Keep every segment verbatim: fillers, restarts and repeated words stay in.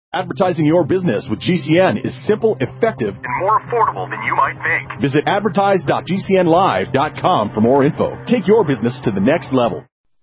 Advertising your business with G C N is simple, effective, and more affordable than you might think. Visit advertise dot g c n live dot com for more info. Take your business to the next level.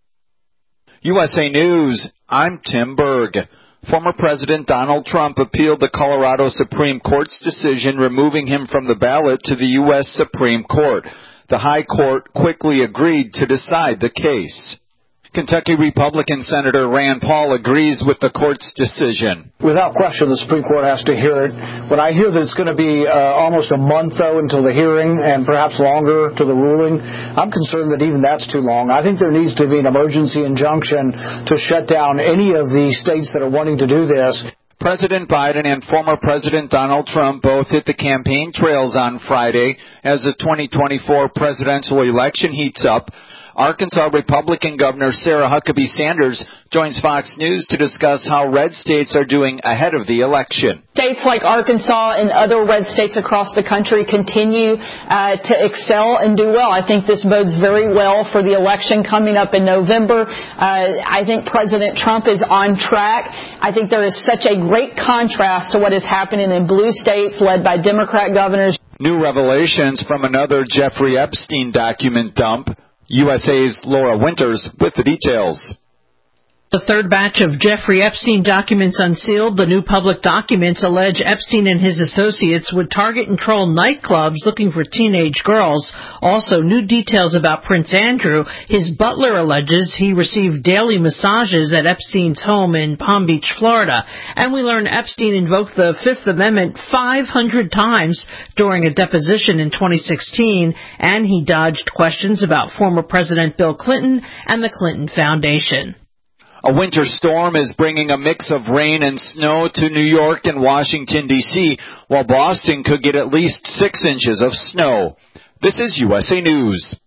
U S A News, I'm Tim Berg. Former President Donald Trump appealed the Colorado Supreme Court's decision removing him from the ballot to the U S Supreme Court. The High Court quickly agreed to decide the case. Kentucky Republican Senator Rand Paul agrees with the court's decision. Without question, the Supreme Court has to hear it. When I hear that it's going to be uh, almost a month, though, until the hearing and perhaps longer to the ruling, I'm concerned that even that's too long. I think there needs to be an emergency injunction to shut down any of the states that are wanting to do this. President Biden and former President Donald Trump both hit the campaign trails on Friday as the twenty twenty-four presidential election heats up. Arkansas Republican Governor Sarah Huckabee Sanders joins Fox News to discuss how red states are doing ahead of the election. States like Arkansas and other red states across the country continue uh, to excel and do well. I think this bodes very well for the election coming up in November. Uh, I think President Trump is on track. I think there is such a great contrast to what is happening in blue states led by Democrat governors. New revelations from another Jeffrey Epstein document dump. U S A's Laura Winters with the details. The third batch of Jeffrey Epstein documents unsealed. The new public documents allege Epstein and his associates would target and troll nightclubs looking for teenage girls. Also, new details about Prince Andrew. His butler alleges he received daily massages at Epstein's home in Palm Beach, Florida. And we learn Epstein invoked the Fifth Amendment five hundred times during a deposition in twenty sixteen, and he dodged questions about former President Bill Clinton and the Clinton Foundation. A winter storm is bringing a mix of rain and snow to New York and Washington, D C, while Boston could get at least six inches of snow. This is U S A News.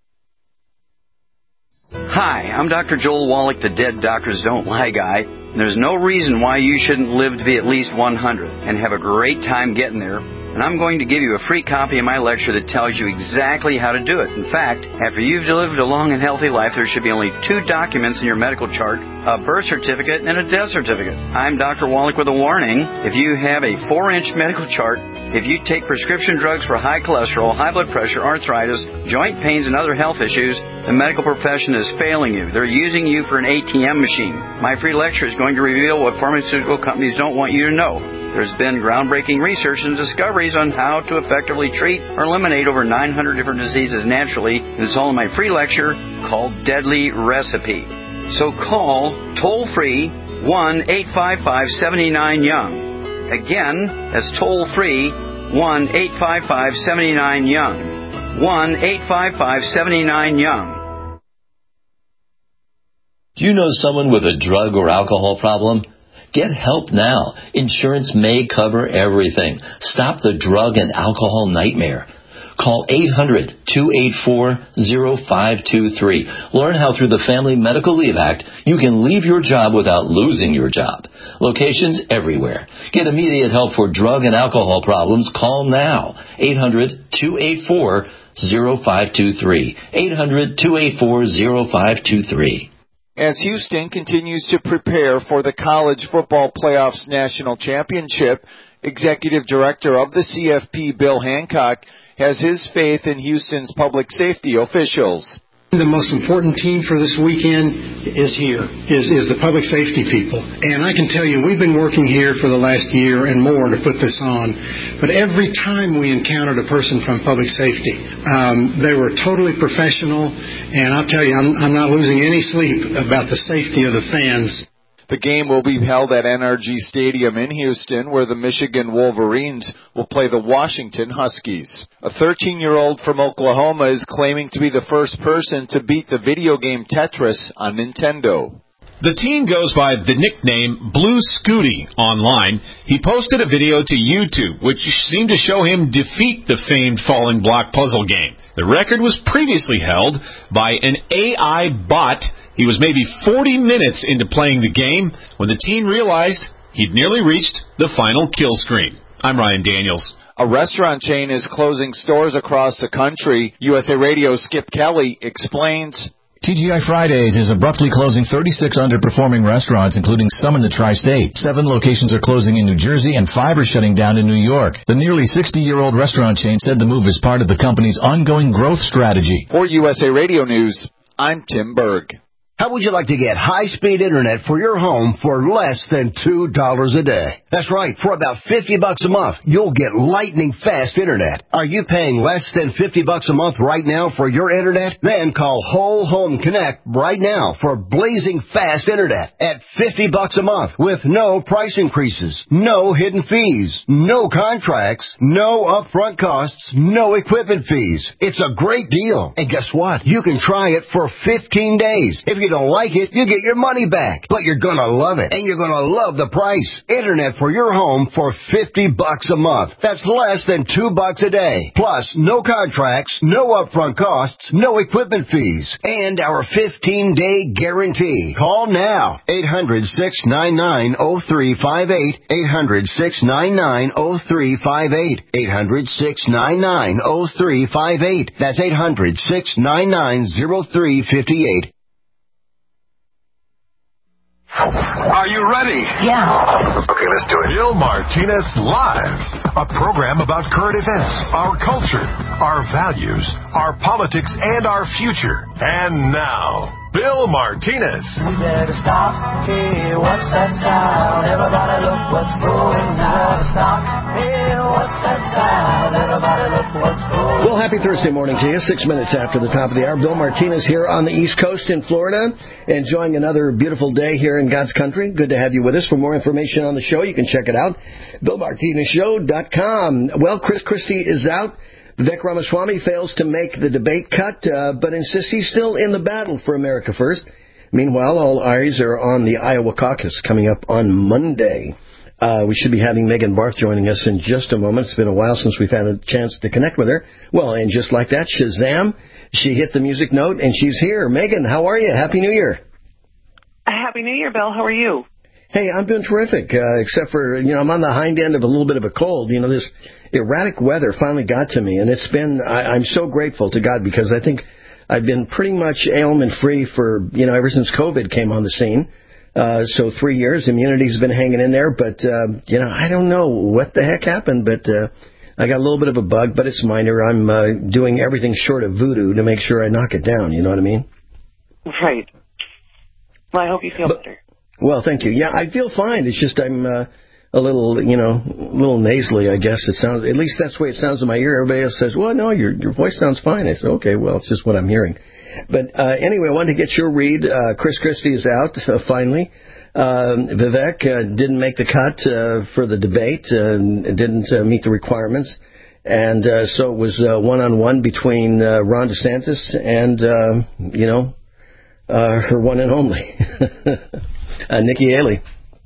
Hi, I'm Doctor Joel Wallach, the Dead Doctors Don't Lie guy. And there's no reason why you shouldn't live to be at least one hundred and have a great time getting there. And I'm going to give you a free copy of my lecture that tells you exactly how to do it. In fact, after you've lived a long and healthy life, there should be only two documents in your medical chart, a birth certificate and a death certificate. I'm Doctor Wallach with a warning. If you have a four-inch medical chart, if you take prescription drugs for high cholesterol, high blood pressure, arthritis, joint pains, and other health issues, the medical profession is failing you. They're using you for an A T M machine. My free lecture is going to reveal what pharmaceutical companies don't want you to know. There's been groundbreaking research and discoveries on how to effectively treat or eliminate over nine hundred different diseases naturally, and it's all in my free lecture called Deadly Recipe. So call toll-free one eight five five, seven nine, young. Again, that's toll-free one eight five five, seven nine, young. one eight five five, seven nine, young. Do you know someone with a drug or alcohol problem? Get help now. Insurance may cover everything. Stop the drug and alcohol nightmare. Call eight hundred, two eight four, zero five two three. Learn how through the Family Medical Leave Act you can leave your job without losing your job. Locations everywhere. Get immediate help for drug and alcohol problems. Call now. eight hundred, two eight four, zero five two three. eight hundred, two eight four, zero five two three. As Houston continues to prepare for the College Football Playoffs National Championship, Executive Director of the C F P, Bill Hancock, has his faith in Houston's public safety officials. The most important team for this weekend is here, is, is the public safety people. And I can tell you, we've been working here for the last year and more to put this on. But every time we encountered a person from public safety, um, they were totally professional. And I'll tell you, I'm, I'm not losing any sleep about the safety of the fans. The game will be held at N R G Stadium in Houston, where the Michigan Wolverines will play the Washington Huskies. A thirteen-year-old from Oklahoma is claiming to be the first person to beat the video game Tetris on Nintendo. The teen goes by the nickname Blue Scooty online. He posted a video to YouTube, which seemed to show him defeat the famed falling block puzzle game. The record was previously held by an A I bot. He was maybe forty minutes into playing the game when the teen realized he'd nearly reached the final kill screen. I'm Ryan Daniels. A restaurant chain is closing stores across the country. U S A Radio Skip Kelly explains T G I Fridays is abruptly closing thirty-six underperforming restaurants, including some in the tri-state. Seven locations are closing in New Jersey, and five are shutting down in New York. The nearly sixty-year-old restaurant chain said the move is part of the company's ongoing growth strategy. For U S A Radio News, I'm Tim Berg. How would you like to get high-speed internet for your home for less than two dollars a day? That's right. For about fifty bucks a month, you'll get lightning-fast internet. Are you paying less than fifty bucks a month right now for your internet? Then call Whole Home Connect right now for blazing fast internet at fifty bucks a month with no price increases, no hidden fees, no contracts, no upfront costs, no equipment fees. It's a great deal. And guess what? You can try it for fifteen days. If you don't like it, you get your money back. But you're going to love it, and you're going to love the price. Internet for your home for fifty bucks a month. That's less than two bucks a day. Plus, no contracts, no upfront costs, no equipment fees, and our fifteen-day guarantee. Call now. eight hundred, six nine nine, oh three five eight. eight hundred, six nine nine, oh three five eight. eight hundred, six nine nine, oh three five eight. That's eight hundred, six nine nine, oh three five eight. Are you ready? Yeah. Okay, let's do it. Bill Martinez Live, a program about current events, our culture, our values, our politics, and our future. And now, Bill Martinez. We better stop. Hey, what's that sound? Everybody look what's going on. Stop. Hey, what's that sound? Everybody look what's going on. Well, happy Thursday morning to you. Six minutes after the top of the hour. Bill Martinez here on the East Coast in Florida, enjoying another beautiful day here in God's country. Good to have you with us. For more information on the show, you can check it out, bill martinez show dot com. Well, Chris Christie is out. Vivek Ramaswamy fails to make the debate cut, uh, but insists he's still in the battle for America First. Meanwhile, all eyes are on the Iowa caucus coming up on Monday. Uh, we should be having Megan Barth joining us in just a moment. It's been a while since we've had a chance to connect with her. Well, and just like that, Shazam, she hit the music note, and she's here. Megan, how are you? Happy New Year. Happy New Year, Bill. How are you? Hey, I'm doing terrific, uh, except for, you know, I'm on the hind end of a little bit of a cold. You know, this erratic weather finally got to me, and it's been, I, I'm so grateful to God because I think I've been pretty much ailment-free for, you know, ever since COVID came on the scene. Uh, so three years, immunity's been hanging in there, but, uh, you know, I don't know what the heck happened, but uh, I got a little bit of a bug, but it's minor. I'm uh, doing everything short of voodoo to make sure I knock it down, you know what I mean? Right. Well, I hope you feel but, better. Well, thank you. Yeah, I feel fine. It's just I'm uh, a little, you know, a little nasally, I guess. It sounds, at least that's the way it sounds in my ear. Everybody else says, well, no, your your voice sounds fine. I said, okay, well, it's just what I'm hearing. But uh, anyway, I wanted to get your read. Uh, Chris Christie is out, uh, finally. Um, Vivek uh, didn't make the cut uh, for the debate, uh, didn't uh, meet the requirements. And uh, so it was uh, one-on-one between uh, Ron DeSantis and, uh, you know, uh, her one and only, uh, Nikki Haley.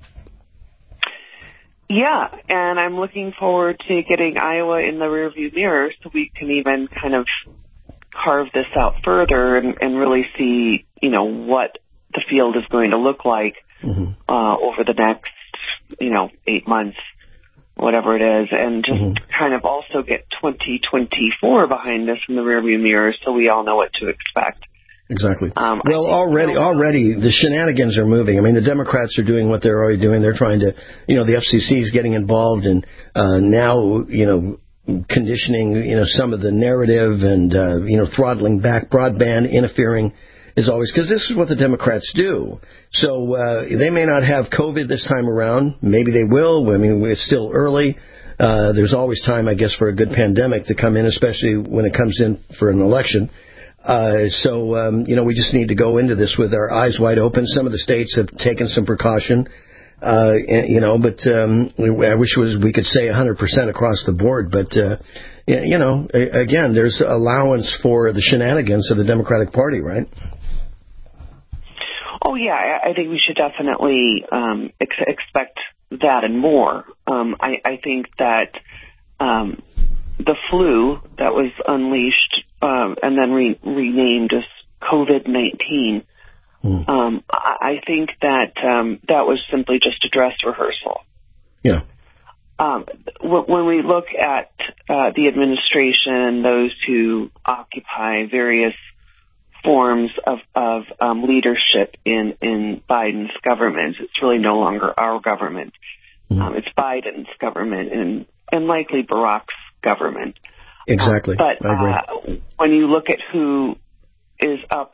Yeah, and I'm looking forward to getting Iowa in the rearview mirror so we can even kind of carve this out further and, and really see, you know, what the field is going to look like mm-hmm. uh, over the next, you know, eight months, whatever it is, and just mm-hmm. kind of also get twenty twenty-four behind us in the rearview mirror so we all know what to expect. Exactly. Um, well, already, already the shenanigans are moving. I mean, the Democrats are doing what they're already doing. They're trying to, you know, the F C C is getting involved, and uh, now, you know, conditioning, you know, some of the narrative and, uh, you know, throttling back broadband, interfering is always, because this is what the Democrats do. So uh, they may not have COVID this time around. Maybe they will. I mean, it's still early. Uh, there's always time, I guess, for a good pandemic to come in, especially when it comes in for an election. Uh, so, um, you know, we just need to go into this with our eyes wide open. Some of the states have taken some precaution, uh, and, you know, but um, I wish it was, we could say one hundred percent across the board. But, uh, you know, again, there's allowance for the shenanigans of the Democratic Party, right? Oh, yeah, I think we should definitely um, ex- expect that and more. Um, I, I think that um, the flu that was unleashed um, and then re- renamed as COVID nineteen, mm. um, I, I think that um, that was simply just a dress rehearsal. Yeah. Um, w- when we look at uh, the administration, those who occupy various forms of, of um, leadership in, in Biden's government. It's really no longer our government. Mm-hmm. Um, it's Biden's government and, and likely Barack's government. Exactly. Um, but I agree. Uh, when you look at who is up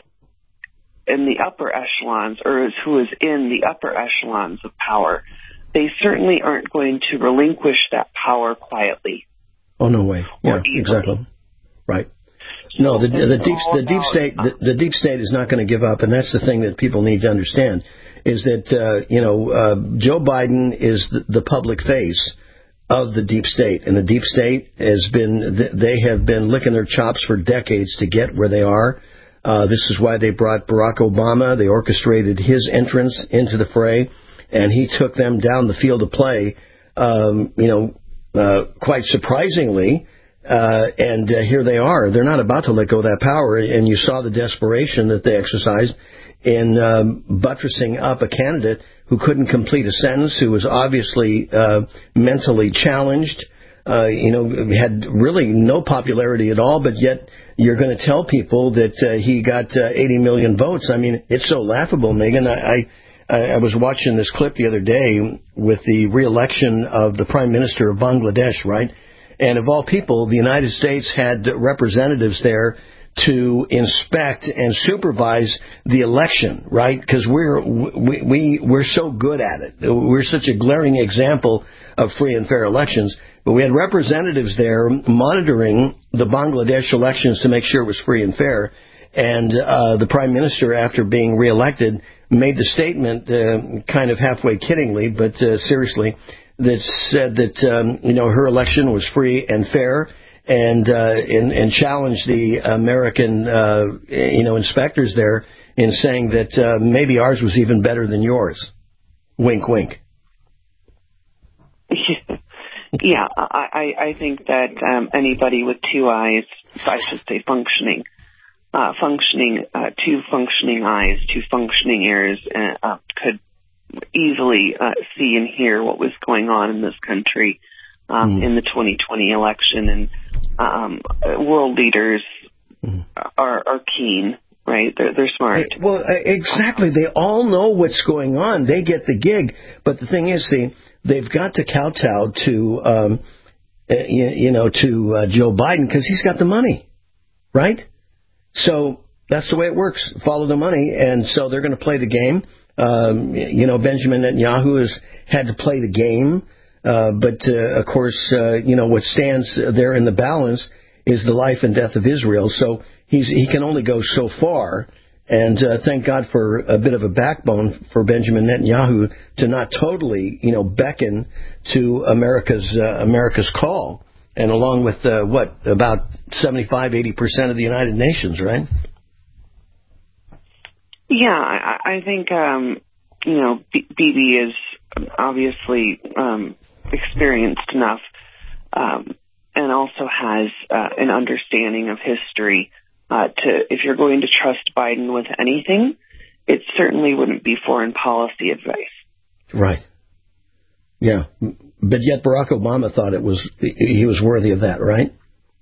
in the upper echelons, or is who is in the upper echelons of power, they certainly aren't going to relinquish that power quietly. Oh, no way. Yeah, exactly. Right. No, the, the deep the deep state the, the deep state is not going to give up, and that's the thing that people need to understand is that uh, you know uh, Joe Biden is the, the public face of the deep state, and the deep state has been they have been licking their chops for decades to get where they are. Uh, this is why they brought Barack Obama. They orchestrated his entrance into the fray, and he took them down the field of play. Um, you know, uh, quite surprisingly. Uh, and uh, here they are. They're not about to let go of that power. And you saw the desperation that they exercised in um, buttressing up a candidate who couldn't complete a sentence, who was obviously uh, mentally challenged, uh, you know, had really no popularity at all, but yet you're going to tell people that uh, he got uh, eighty million votes. I mean, it's so laughable, Megan. I, I, I was watching this clip the other day with the re-election of the Prime Minister of Bangladesh, right? And of all people, the United States had representatives there to inspect and supervise the election, right? Because we're we, we we're so good at it. We're such a glaring example of free and fair elections. But we had representatives there monitoring the Bangladesh elections to make sure it was free and fair. And uh, the Prime Minister, after being reelected, made the statement, uh, kind of halfway kiddingly, but uh, seriously, that said that um, you know her election was free and fair, and uh, and, and challenged the American uh, you know inspectors there in saying that uh, maybe ours was even better than yours. Wink, wink. Yeah, I, I think that um, anybody with two eyes, I should say functioning, uh, functioning, uh, two functioning eyes, two functioning ears, uh, could easily uh, see and hear what was going on in this country um, mm. in the twenty twenty election, and um, world leaders mm. are, are keen, right? They're, they're smart. Well, exactly. They all know what's going on. They get the gig. But the thing is, see, they've got to kowtow to, um, you, you know, to uh, Joe Biden because he's got the money, right? So that's the way it works. Follow the money, and so they're going to play the game. Um, you know, Benjamin Netanyahu has had to play the game, uh, but uh, of course, uh, you know, what stands there in the balance is the life and death of Israel. So he's he can only go so far, and uh, thank God for a bit of a backbone for Benjamin Netanyahu to not totally, you know, beckon to America's uh, America's call, and along with uh, what about seventy-five, eighty percent of the United Nations, right? Yeah, I, I think, um, you know, B- Bibi is obviously um, experienced enough um, and also has uh, an understanding of history uh, to, if you're going to trust Biden with anything, it certainly wouldn't be foreign policy advice. Right. Yeah. But yet Barack Obama thought it was he was worthy of that, right?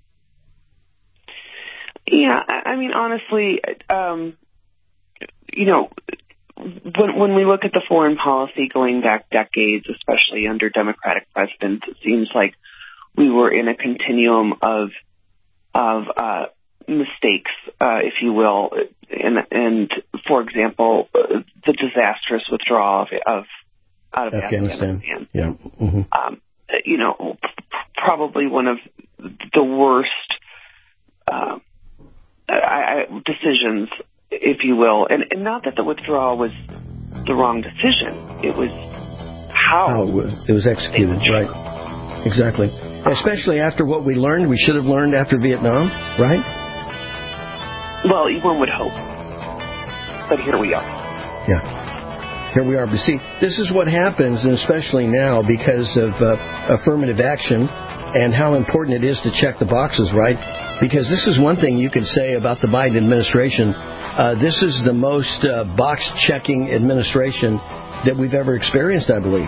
Yeah, I mean, honestly, um, you know, when, when we look at the foreign policy going back decades, especially under Democratic presidents, it seems like we were in a continuum of of uh, mistakes, uh, if you will, and, and for example, the disastrous withdrawal of, of out of Afghanistan. Afghanistan. Yeah, mm-hmm. um, you know, probably one of the worst uh, I, I, decisions, if you will, and, and not that the withdrawal was the wrong decision. It was how, how it was executed, right? Exactly. Especially after what we learned, we should have learned after Vietnam, right? Well, one would hope. But here we are. Yeah. Here we are. But see, this is what happens, and especially now because of uh, affirmative action and how important it is to check the boxes, right? Because this is one thing you could say about the Biden administration. Uh, this is the most uh, box-checking administration that we've ever experienced, I believe.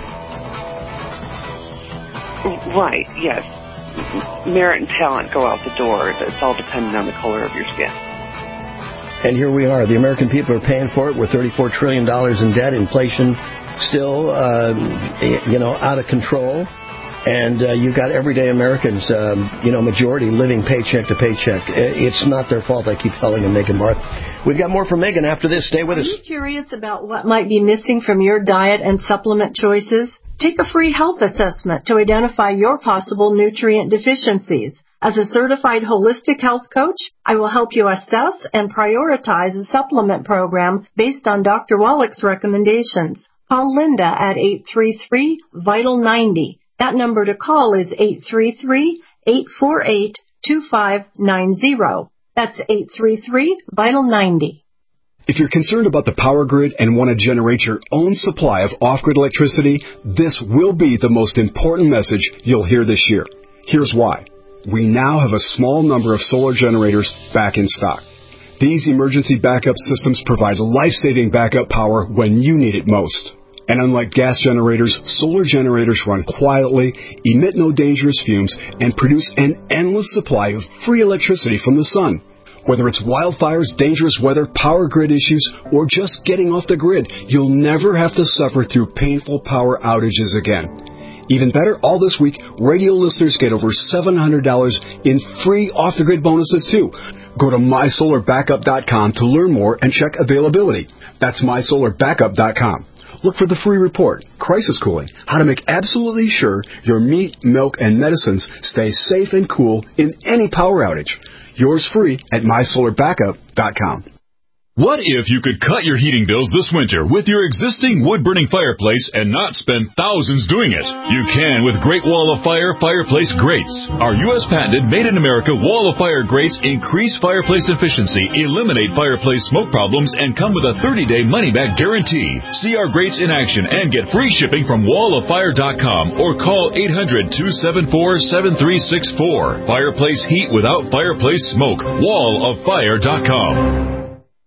Right, yes. Merit and talent go out the door. It's all dependent on the color of your skin. And here we are. The American people are paying for it. We're thirty-four trillion dollars in debt. Inflation still, uh, you know, out of control. And uh, you've got everyday Americans, um, you know, majority living paycheck to paycheck. It's not their fault, I keep telling them, Megan Barth. We've got more from Megan after this. Stay with us. Are you curious about what might be missing from your diet and supplement choices? Take a free health assessment to identify your possible nutrient deficiencies. As a certified holistic health coach, I will help you assess and prioritize a supplement program based on Doctor Wallach's recommendations. Call Linda at eight three three, VITAL ninety. That number to call is eight three three, eight four eight, two five nine zero. That's eight three three, VITAL ninety. If you're concerned about the power grid and want to generate your own supply of off-grid electricity, this will be the most important message you'll hear this year. Here's why. We now have a small number of solar generators back in stock. These emergency backup systems provide life-saving backup power when you need it most. And unlike gas generators, solar generators run quietly, emit no dangerous fumes, and produce an endless supply of free electricity from the sun. Whether it's wildfires, dangerous weather, power grid issues, or just getting off the grid, you'll never have to suffer through painful power outages again. Even better, all this week, radio listeners get over seven hundred dollars in free off-the-grid bonuses, too. Go to my solar backup dot com to learn more and check availability. That's my solar backup dot com. Look for the free report, Crisis Cooling, how to make absolutely sure your meat, milk, and medicines stay safe and cool in any power outage. Yours free at my solar backup dot com. What if you could cut your heating bills this winter with your existing wood-burning fireplace and not spend thousands doing it? You can with Great Wall of Fire Fireplace Grates. Our U S patented made-in-America Wall of Fire grates increase fireplace efficiency, eliminate fireplace smoke problems, and come with a thirty-day money-back guarantee. See our grates in action and get free shipping from wall of fire dot com or call eight hundred, two seven four, seven three six four. Fireplace heat without fireplace smoke. wall of fire dot com.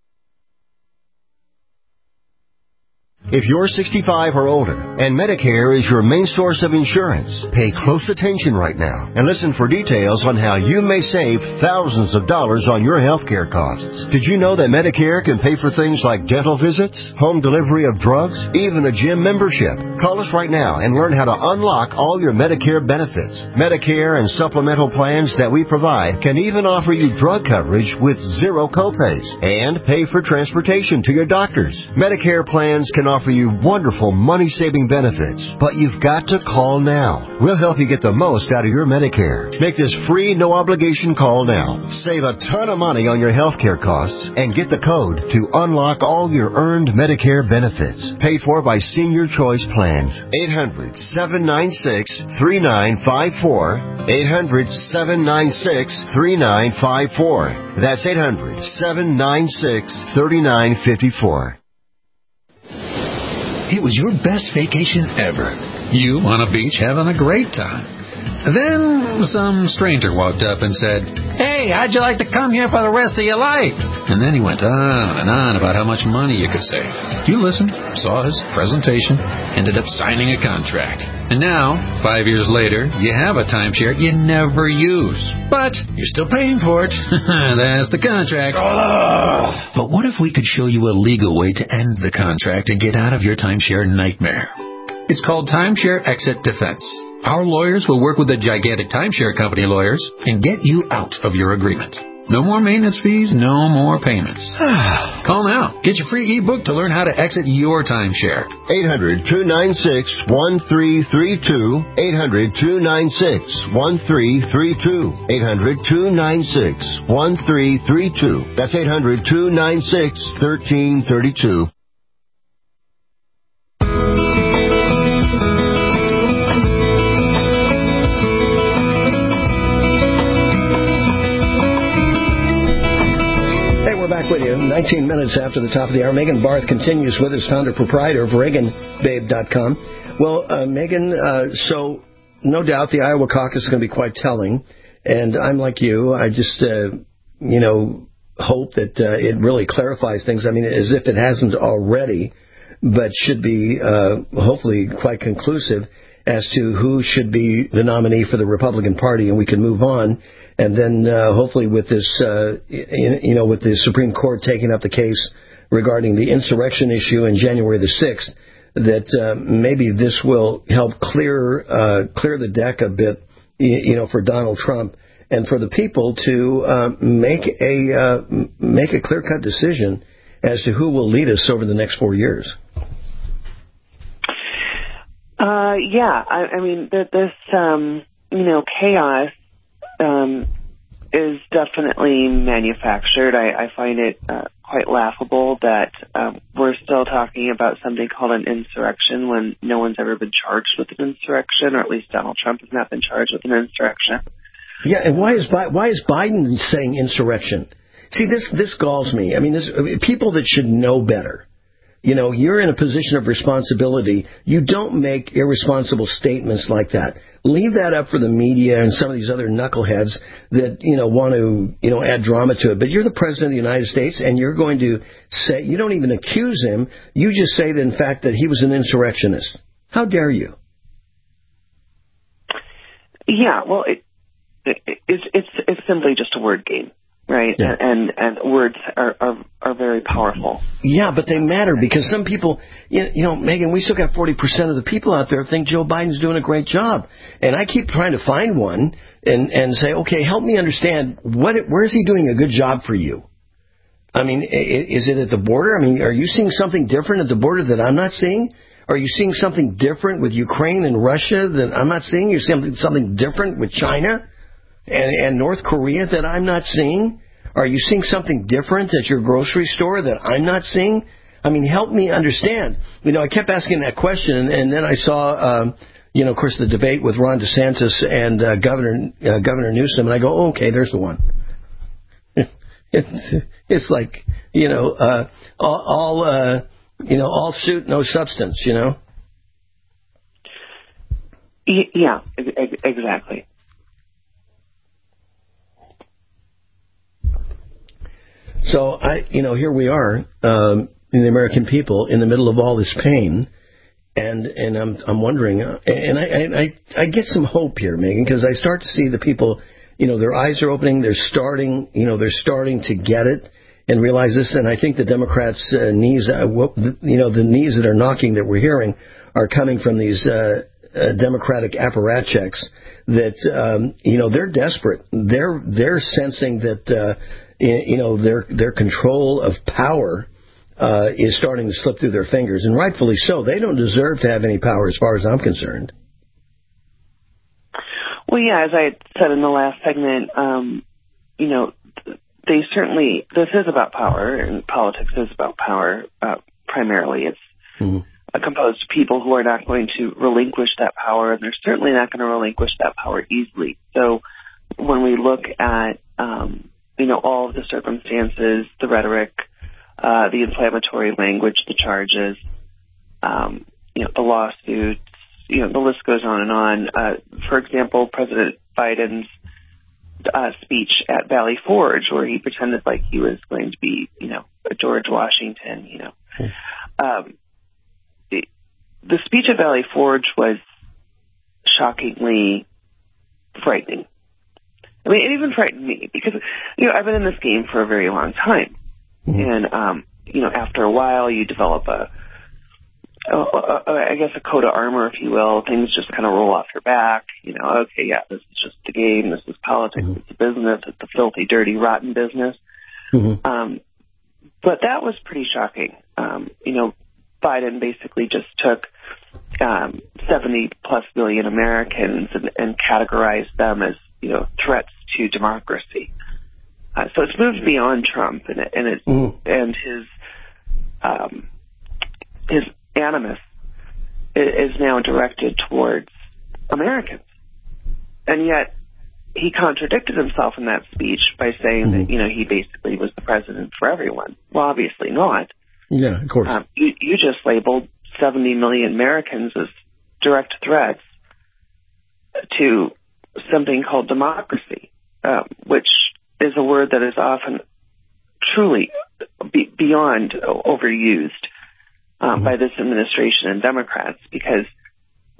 If you're sixty-five or older and Medicare is your main source of insurance, pay close attention right now and listen for details on how you may save thousands of dollars on your health care costs. Did you know that Medicare can pay for things like dental visits, home delivery of drugs, even a gym membership? Call us right now and learn how to unlock all your Medicare benefits. Medicare and supplemental plans that we provide can even offer you drug coverage with zero copays and pay for transportation to your doctors. Medicare plans can offer you wonderful money-saving benefits, but you've got to call now. We'll help you get the most out of your Medicare. Make this free, no-obligation call now. Save a ton of money on your health care costs and get the code to unlock all your earned Medicare benefits. Paid for by Senior Choice Plans. eight hundred, seven nine six, three nine five four. eight hundred, seven nine six, three nine five four. That's eight hundred, seven nine six, three nine five four. It was your best vacation ever. You on a beach having a great time. Then some stranger walked up and said, "Hey, how'd you like to come here for the rest of your life?" And then he went on and on about how much money you could save. You listened, saw his presentation, ended up signing a contract. And now, five years later, you have a timeshare you never use. But you're still paying for it. That's the contract. But what if we could show you a legal way to end the contract and get out of your timeshare nightmare? It's called Timeshare Exit Defense. Our lawyers will work with the gigantic timeshare company lawyers and get you out of your agreement. No more maintenance fees, no more payments. Call now. Get your free ebook to learn how to exit your timeshare. eight hundred, two nine six, one three three two. eight hundred, two nine six, one three three two. eight hundred, two nine six, one three three two. That's eight hundred, two nine six, one three three two. With you, nineteen minutes after the top of the hour. Megan Barth continues with us, founder proprietor of Reagan Babe dot com. Well, uh, Megan, uh, so no doubt the Iowa caucus is going to be quite telling, and I'm like you. I just, uh, you know, hope that uh, it really clarifies things. I mean, as if it hasn't already, but should be uh, hopefully quite conclusive. as to who should be the nominee for the Republican Party, and we can move on. And then uh, hopefully with this, uh, you know, with the Supreme Court taking up the case regarding the insurrection issue in January the sixth, that uh, maybe this will help clear uh, clear the deck a bit, you know, for Donald Trump and for the people to uh, make a uh, make a clear-cut decision as to who will lead us over the next four years. Uh, yeah, I, I mean, th- this, um, you know, chaos um, is definitely manufactured. I, I find it uh, quite laughable that um, we're still talking about something called an insurrection when no one's ever been charged with an insurrection, or at least Donald Trump has not been charged with an insurrection. Yeah, and why is Bi- why is Biden saying insurrection? See, this this galls me. I mean, this, people that should know better. You know, you're in a position of responsibility. You don't make irresponsible statements like that. Leave that up for the media and some of these other knuckleheads that, you know, want to, you know, add drama to it. But you're the president of the United States, and you're going to say, you don't even accuse him. You just say that, in fact, that he was an insurrectionist. How dare you? Yeah, well, it, it, it's it's it's simply just a word game. Right, yeah. and and words are, are are very powerful. Yeah, but they matter because some people, you know, Megan, we still got forty percent of the people out there think Joe Biden's doing a great job, and I keep trying to find one and and say, okay, help me understand what where is he doing a good job for you? I mean, is it at the border? I mean, are you seeing something different at the border that I'm not seeing? Are you seeing something different with Ukraine and Russia that I'm not seeing? You're seeing something different with China and, and North Korea that I'm not seeing? Are you seeing something different at your grocery store that I'm not seeing? I mean, help me understand. You know, I kept asking that question, and, and then I saw, um, you know, of course, the debate with Ron DeSantis and uh, Governor uh, Governor Newsom, and I go, oh, okay, there's the one. it's, it's like, you know, uh, all, all uh, you know, all suit, no substance, you know? Yeah, exactly. So, I, you know, here we are, um, in the American people, in the middle of all this pain, and and I'm I'm wondering, uh, and I, I I get some hope here, Megan, because I start to see the people, you know, their eyes are opening, they're starting, you know, they're starting to get it and realize this, and I think the Democrats' uh, knees, uh, you know, the knees that are knocking that we're hearing are coming from these uh, uh, Democratic apparatchiks that, um, you know, they're desperate. They're they're sensing that. Uh, You know, their their control of power uh, is starting to slip through their fingers, and rightfully so. They don't deserve to have any power as far as I'm concerned. Well, yeah, as I said in the last segment, um, you know, they certainly, this is about power, and politics is about power uh, primarily. It's mm-hmm. composed of people who are not going to relinquish that power, and they're certainly not going to relinquish that power easily. So when we look at um, you know, all of the circumstances, the rhetoric, uh, the inflammatory language, the charges, um, you know, the lawsuits, you know, the list goes on and on. Uh, for example, President Biden's uh, speech at Valley Forge, where he pretended like he was going to be, you know, a George Washington, you know. Um, the, the speech at Valley Forge was shockingly frightening. I mean, it even frightened me because, you know, I've been in this game for a very long time. Mm-hmm. And, um, you know, after a while, you develop a, a, a, a, I guess, a coat of armor, if you will. Things just kind of roll off your back. You know, okay, yeah, this is just a game. This is politics. Mm-hmm. It's a business. It's a filthy, dirty, rotten business. Mm-hmm. Um, but that was pretty shocking. Um, you know, Biden basically just took um, seventy plus million Americans and, and categorized them as, you know, threats to democracy. Uh, so it's moved beyond Trump, and it, and it, mm. and his um, his animus is now directed towards Americans, and yet he contradicted himself in that speech by saying mm. that, you know, he basically was the president for everyone. Well, obviously not. Yeah, of course. Um, you, you just labeled seventy million Americans as direct threats to something called democracy, uh, which is a word that is often truly be- beyond overused uh, mm-hmm. by this administration and Democrats, because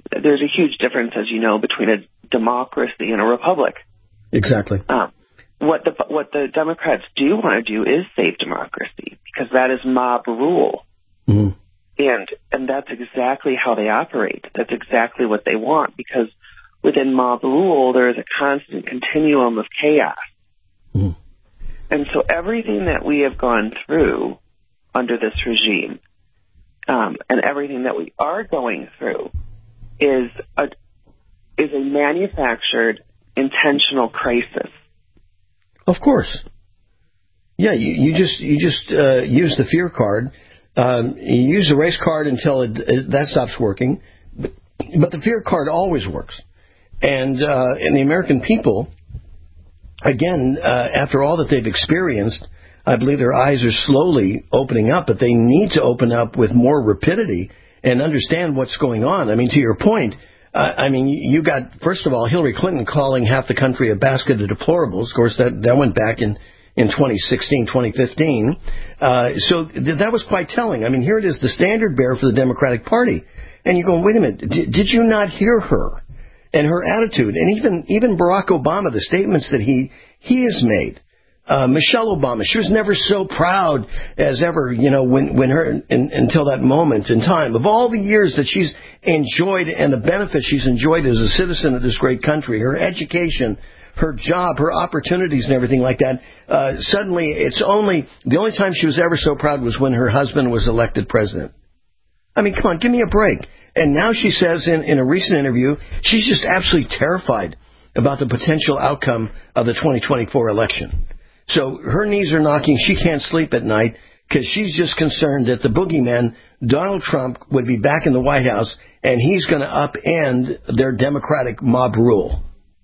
there's a huge difference, as you know, between a democracy and a republic. Exactly. Um, what the what the Democrats do want to do is save democracy, because that is mob rule. Mm-hmm. And and that's exactly how they operate. That's exactly what they want, because within mob rule, there is a constant continuum of chaos. Mm-hmm. And so everything that we have gone through under this regime, um, and everything that we are going through, is a is a manufactured, intentional crisis. Of course. Yeah, you, you just you just uh, use the fear card. Um, you use the race card until it, it, that stops working, but, but the fear card always works. And uh, and the American people, again, uh, after all that they've experienced, I believe their eyes are slowly opening up, but they need to open up with more rapidity and understand what's going on. I mean, to your point, uh, I mean, you got, first of all, Hillary Clinton calling half the country a basket of deplorables. Of course, that, that went back in, in twenty sixteen, twenty fifteen. Uh, so th- that was quite telling. I mean, here it is, the standard bearer for the Democratic Party. And you're going, wait a minute, did, did you not hear her and her attitude? And even even Barack Obama, the statements that he, he has made. Uh, Michelle Obama, she was never so proud as ever, you know, when, when her, in, until that moment in time. Of all the years that she's enjoyed and the benefits she's enjoyed as a citizen of this great country, her education, her job, her opportunities and everything like that, uh, suddenly it's only, the only time she was ever so proud was when her husband was elected president. I mean, come on, give me a break. And now she says in, in a recent interview, she's just absolutely terrified about the potential outcome of the twenty twenty-four election. So her knees are knocking. She can't sleep at night because she's just concerned that the boogeyman, Donald Trump, would be back in the White House and he's going to upend their Democratic mob rule.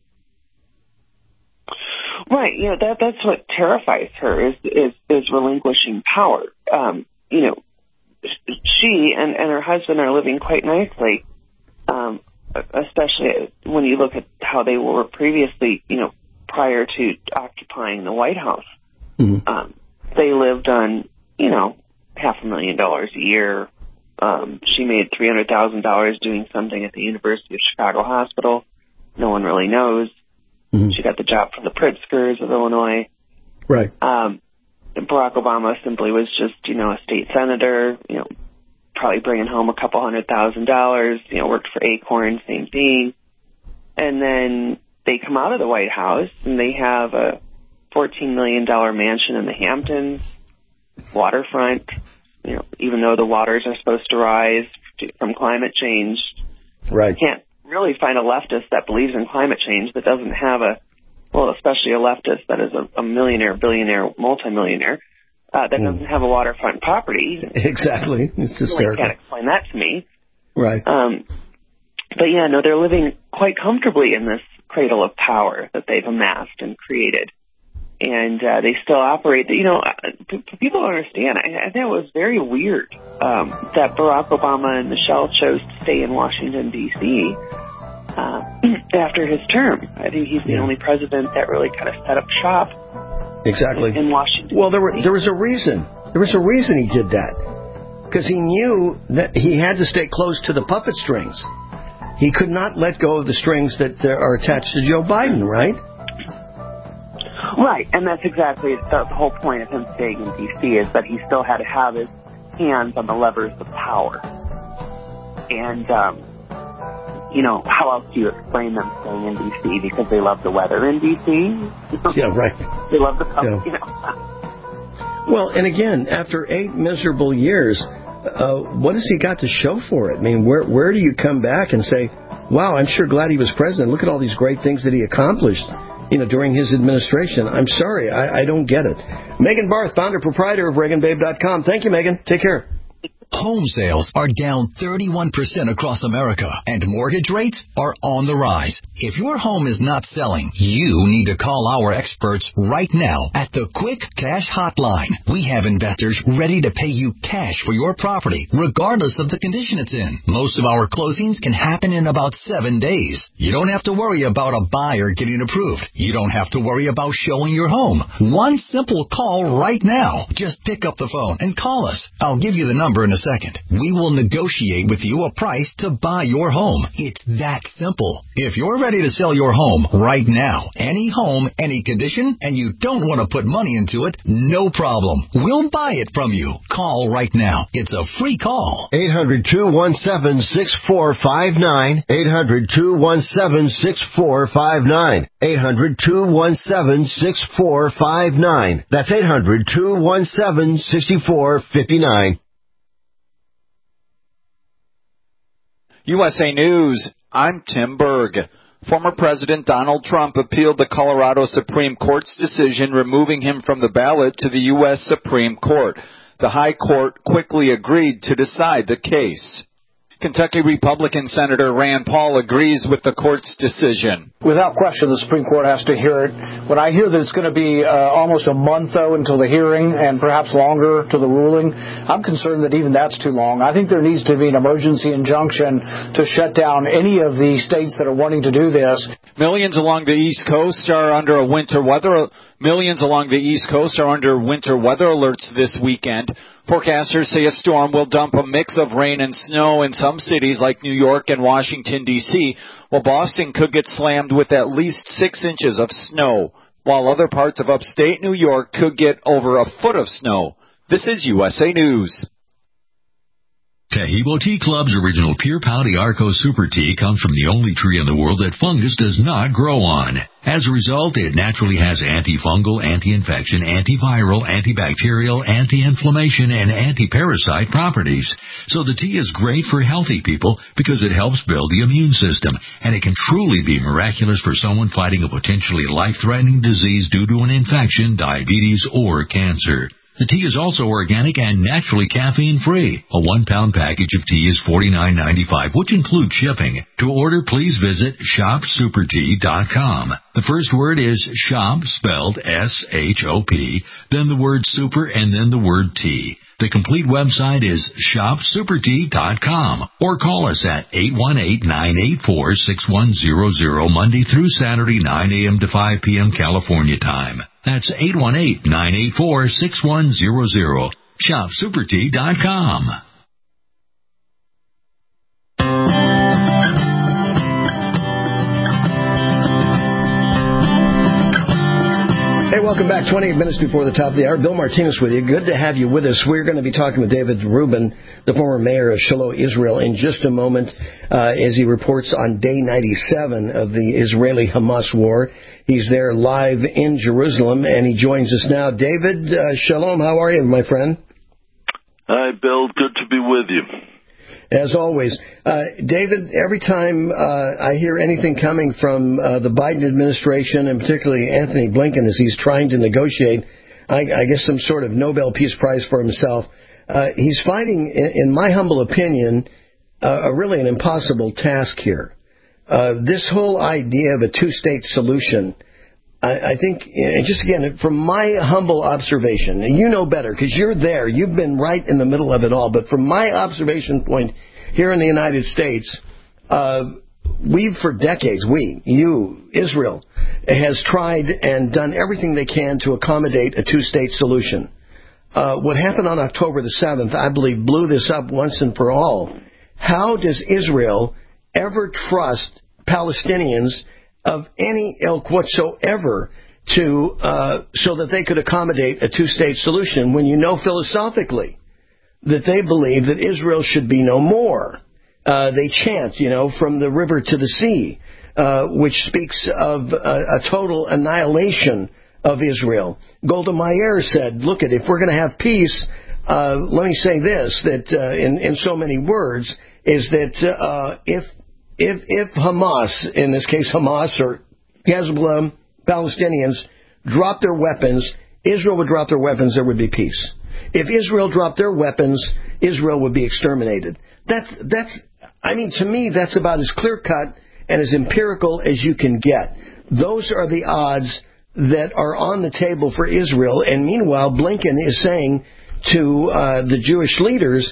Right. You know, that that's what terrifies her is is, is relinquishing power. Um, you know, she and, and her husband are living quite nicely, um, especially when you look at how they were previously, you know, prior to occupying the White House. Mm-hmm. Um, they lived on, you know, half a million dollars a year. Um, she made three hundred thousand dollars doing something at the University of Chicago Hospital. No one really knows. Mm-hmm. She got the job from the Pritzkers of Illinois. Right. Um, Barack Obama simply was just, you know, a state senator, you know, probably bringing home a couple hundred thousand dollars, you know, worked for Acorn, same thing. And then they come out of the White House and they have a fourteen million dollars mansion in the Hamptons, waterfront, you know, even though the waters are supposed to rise from climate change. Right. Can't really find a leftist that believes in climate change that doesn't have a, well, especially a leftist that is a, a millionaire, billionaire, multimillionaire, uh, that mm. doesn't have a waterfront property. Exactly. It's hysterical. You can't explain that to me. Right. Um, but yeah, no, they're living quite comfortably in this cradle of power that they've amassed and created. And uh, they still operate. You know, people don't understand. I, I think it was very weird um, that Barack Obama and Michelle chose to stay in Washington, D C uh, after his term. I think he's the yeah. only president that really kind of set up shop exactly. in, in Washington. Well, there, were, there was a reason. There was a reason he did that. Because he knew that he had to stay close to the puppet strings. He could not let go of the strings that uh, are attached to Joe Biden, right? Right, and that's exactly the, the whole point of him staying in D C is that he still had to have his hands on the levers of power. And, um, you know, how else do you explain them staying in D C? Because they love the weather in D C? Yeah, right. They love the, yeah. you know. Well, and again, after eight miserable years, uh, what has he got to show for it? I mean, where where do you come back and say, wow, I'm sure glad he was president. Look at all these great things that he accomplished, you know, during his administration. I'm sorry, I, I don't get it. Megan Barth, founder, proprietor of Reagan Babe dot com. Thank you, Megan. Take care. Home sales are down thirty-one percent across America, and mortgage rates are on the rise. If your home is not selling, you need to call our experts right now at the Quick Cash Hotline. We have investors ready to pay you cash for your property, regardless of the condition it's in. Most of our closings can happen in about seven days. You don't have to worry about a buyer getting approved. You don't have to worry about showing your home. One simple call right now. Just pick up the phone and call us. I'll give you the number in a a second. We will negotiate with you a price to buy your home. It's that simple. If you're ready to sell your home right now, any home, any condition, and you don't want to put money into it, no problem. We'll buy it from you. Call right now. It's a free call. eight hundred, two one seven, six four five nine. eight hundred, two one seven, six four five nine. eight hundred, two one seven, six four five nine. That's eight hundred, two one seven, six four five nine. U S A News, I'm Tim Berg. Former President Donald Trump appealed the Colorado Supreme Court's decision removing him from the ballot to the U S Supreme Court. The High Court quickly agreed to decide the case. Kentucky Republican Senator Rand Paul agrees with the court's decision. Without question, the Supreme Court has to hear it. When I hear that it's going to be uh, almost a month, though, until the hearing and perhaps longer to the ruling, I'm concerned that even that's too long. I think there needs to be an emergency injunction to shut down any of the states that are wanting to do this. Millions along the East Coast are under a winter weather Millions along the East Coast are under winter weather alerts this weekend. Forecasters say a storm will dump a mix of rain and snow in some cities like New York and Washington, D C, while Boston could get slammed with at least six inches of snow, while other parts of upstate New York could get over a foot of snow. This is U S A News. Tahibo Tea Club's original Pure Pau d'Arco Super Tea comes from the only tree in the world that fungus does not grow on. As a result, it naturally has antifungal, anti-infection, antiviral, antibacterial, anti-inflammation, and anti-parasite properties. So the tea is great for healthy people because it helps build the immune system, and it can truly be miraculous for someone fighting a potentially life-threatening disease due to an infection, diabetes, or cancer. The tea is also organic and naturally caffeine-free. A one-pound package of tea is forty-nine ninety-five, which includes shipping. To order, please visit shop super tea dot com. The first word is shop, spelled S H O P, then the word super, and then the word tea. The complete website is shop super tea dot com, or call us at eight one eight, nine eight four, six one zero zero Monday through Saturday, nine a.m. to five p.m. California time. That's eight one eight, nine eight four, six one zero zero. shop super tea dot com. Hey, welcome back. twenty-eight minutes before the top of the hour. Bill Martinez with you. Good to have you with us. We're going to be talking with David Rubin, the former mayor of Shiloh, Israel, in just a moment uh, as he reports on day ninety-seven of the Israeli-Hamas war. He's there live in Jerusalem, and he joins us now. David, uh, shalom. How are you, my friend? Hi, Bill. Good to be with you. As always. Uh, David, every time uh, I hear anything coming from uh, the Biden administration, and particularly Anthony Blinken as he's trying to negotiate, I, I guess, some sort of Nobel Peace Prize for himself, uh, he's fighting, in, in my humble opinion, uh, a really an impossible task here. Uh, this whole idea of a two-state solution, I, I think, and just again, from my humble observation, and you know better because you're there, you've been right in the middle of it all, but from my observation point here in the United States, uh, we've for decades, we, you, Israel, has tried and done everything they can to accommodate a two-state solution. Uh, what happened on October the seventh, I believe, blew this up once and for all. How does Israel ever trust Palestinians of any ilk whatsoever to uh, so that they could accommodate a two-state solution when you know philosophically that they believe that Israel should be no more? Uh, they chant, you know, from the river to the sea, uh, which speaks of a, a total annihilation of Israel. Golda Meir said, look, if we're going to have peace, uh, let me say this, that uh, in, in so many words, is that uh, if If, if Hamas, in this case Hamas or Hezbollah, Palestinians, drop their weapons, Israel would drop their weapons, there would be peace. If Israel dropped their weapons, Israel would be exterminated. That's, that's, I mean, to me, that's about as clear-cut and as empirical as you can get. Those are the odds that are on the table for Israel. And meanwhile, Blinken is saying to uh, the Jewish leaders,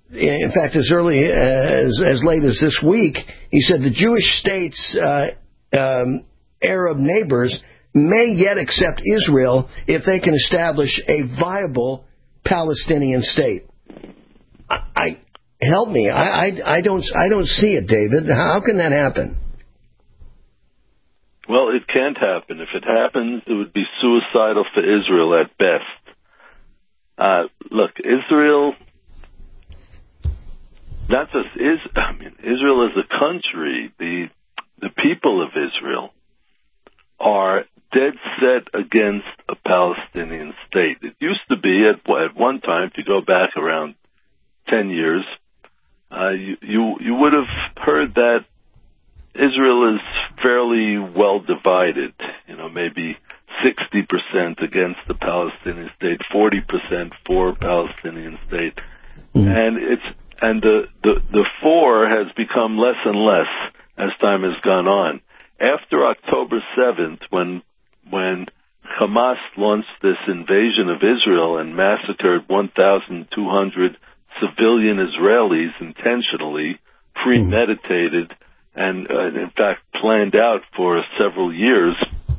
in fact, as early as as late as this week, he said the Jewish state's uh, um, Arab neighbors may yet accept Israel if they can establish a viable Palestinian state. I help me. I, I I don't I don't see it, David. How can that happen? Well, it can't happen. If it happens, it would be suicidal for Israel at best. Uh, look, Israel, not just is I mean Israel as a country, the the people of Israel are dead set against a Palestinian state. It used to be at at one time, if you go back around ten years, uh, you, you you would have heard that Israel is fairly well divided. You know, maybe sixty percent against the Palestinian state, forty percent for Palestinian state, mm-hmm. and it's and the, the the for has become less and less as time has gone on. After October seventh, when when Hamas launched this invasion of Israel and massacred one thousand two hundred civilian Israelis intentionally, premeditated, and uh, in fact planned out for several years,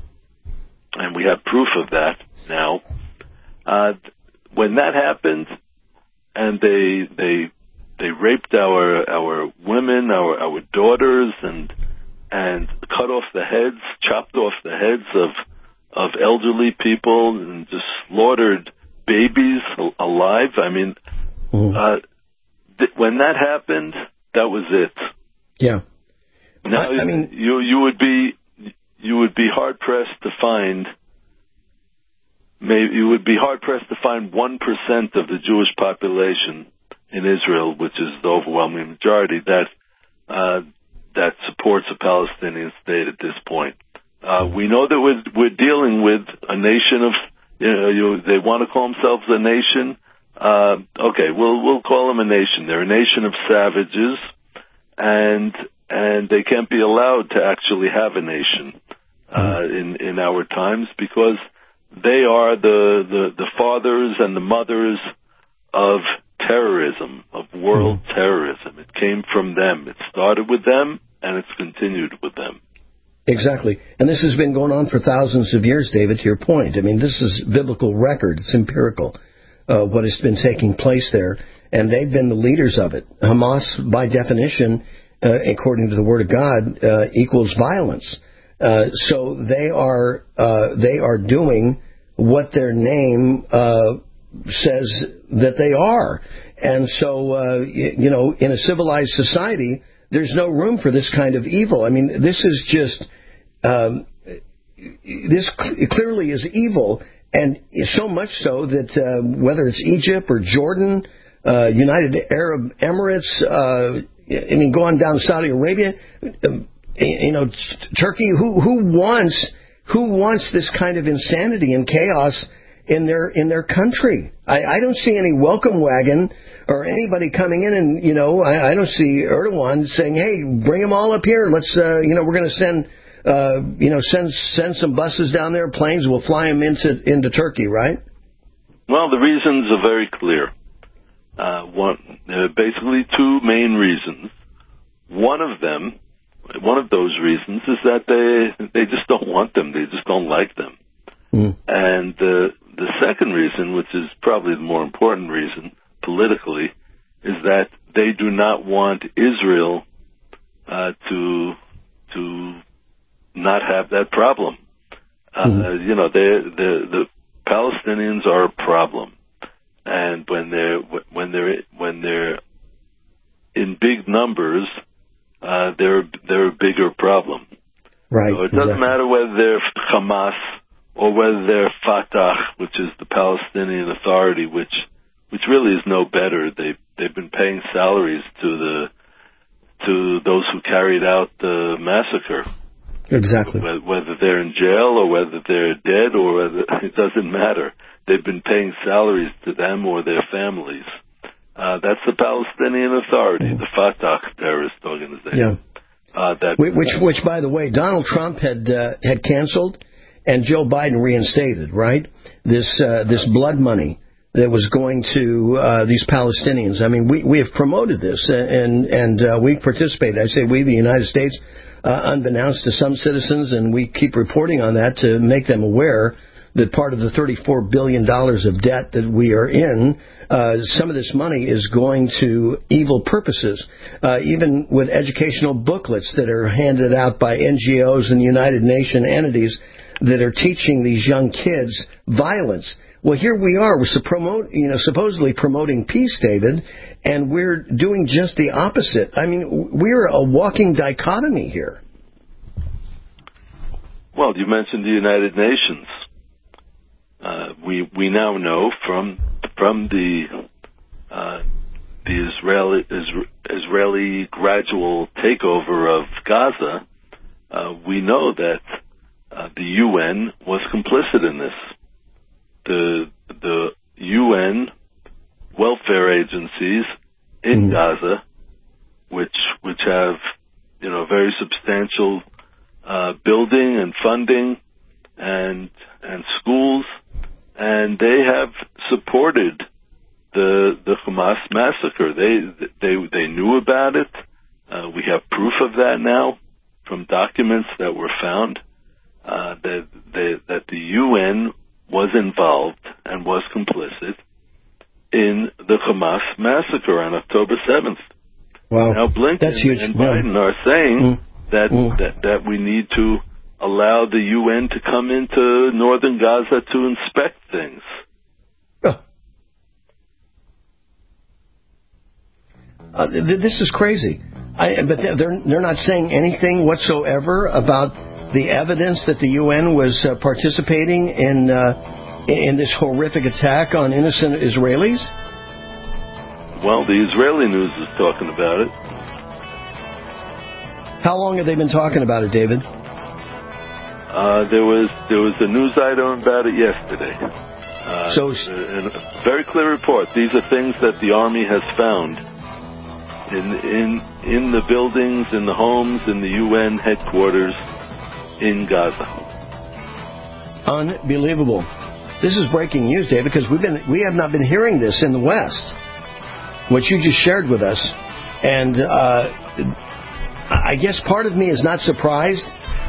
and we have proof of that now. Uh, when that happened, and they they they raped our our women, our our daughters, and and cut off the heads, chopped off the heads of of elderly people, and just slaughtered babies alive. I mean, mm. uh, th- when that happened, that was it. Yeah. Now, I, I mean, you you would be you would be hard pressed to find. Maybe you would be hard pressed to find one percent of the Jewish population in Israel, which is the overwhelming majority, that uh, that supports a Palestinian state at this point. Uh, we know that we're, we're dealing with a nation of, you know, you, they want to call themselves a nation. Uh, okay, we'll we'll call them a nation. They're a nation of savages, and and they can't be allowed to actually have a nation uh, in in our times, because they are the, the, the fathers and the mothers of terrorism, of world mm. terrorism. It came from them. It started with them, and it's continued with them. Exactly. And this has been going on for thousands of years, David, to your point. I mean, this is biblical record. It's empirical, uh, what has been taking place there. And they've been the leaders of it. Hamas, by definition, uh, according to the Word of God, uh, equals violence. Uh, so they are uh, they are doing what their name uh, says that they are. And so, uh, you, you know, in a civilized society, there's no room for this kind of evil. I mean, this is just, um, this cl- clearly is evil, and so much so that uh, whether it's Egypt or Jordan, uh, United Arab Emirates, uh, I mean, go on down to Saudi Arabia, um, you know, Turkey, who who wants who wants this kind of insanity and chaos in their in their country? I, I don't see any welcome wagon or anybody coming in, and you know, I, I don't see Erdogan saying, "Hey, bring them all up here. Let's, uh, you know, we're going to send, uh, you know, send send some buses down there, planes. We'll fly them into into Turkey, right?" Well, the reasons are very clear. Uh, one, there are basically two main reasons. One of them. One of those reasons is that they they just don't want them. They just don't like them. Mm. And uh, the second reason, which is probably the more important reason politically, is that they do not want Israel uh, to to not have that problem. Uh, mm. You know, they, the the Palestinians are a problem, and when they're when they're when they're in big numbers. Uh, they're they're a bigger problem. Right. So it doesn't exactly. matter whether they're Hamas or whether they're Fatah, which is the Palestinian Authority, which which really is no better. They they've been paying salaries to the to those who carried out the massacre. Exactly. Whether, whether they're in jail or whether they're dead or whether it doesn't matter. They've been paying salaries to them or their families. Uh, that's the Palestinian Authority, the Fatah terrorist organization. Yeah. Uh, that which, which, by the way, Donald Trump had uh, had canceled, and Joe Biden reinstated. Right? This uh, this blood money that was going to uh, these Palestinians. I mean, we we have promoted this, and and uh, we participated. I say we, the United States, uh, unbeknownst to some citizens, and we keep reporting on that to make them aware, that part of the thirty-four billion dollars of debt that we are in, uh, some of this money is going to evil purposes, uh, even with educational booklets that are handed out by N G Os and United Nations entities that are teaching these young kids violence. Well, here we are. We're promote, you know, supposedly promoting peace, David, and we're doing just the opposite. I mean, we're a walking dichotomy here. Well, you mentioned the United Nations. Uh, we we now know from from the uh, the Israeli Israeli gradual takeover of Gaza, uh, we know that uh, the U N was complicit in this. The the U N welfare agencies in mm-hmm. Gaza, which which have you know very substantial uh, building and funding and and schools, and they have supported the the Hamas massacre. They they they knew about it. Uh, we have proof of that now from documents that were found uh, that they, that the U N was involved and was complicit in the Hamas massacre on October seventh. Wow. Now Blinken That's huge. and Biden yeah. are saying mm. that, mm. that that we need to allow the U N to come into northern Gaza to inspect things. Oh. Uh, th- this is crazy. I, but they're they're not saying anything whatsoever about the evidence that the U N was uh, participating in uh, in this horrific attack on innocent Israelis? Well, the Israeli news is talking about it. How long have they been talking about it, David? Uh, there was there was a news item about it yesterday. Uh, so, a very clear report. These are things that the Army has found in in in the buildings, in the homes, in the U N headquarters in Gaza. Unbelievable. This is breaking news, David, because we've been we have not been hearing this in the West. What you just shared with us, and uh, I guess part of me is not surprised,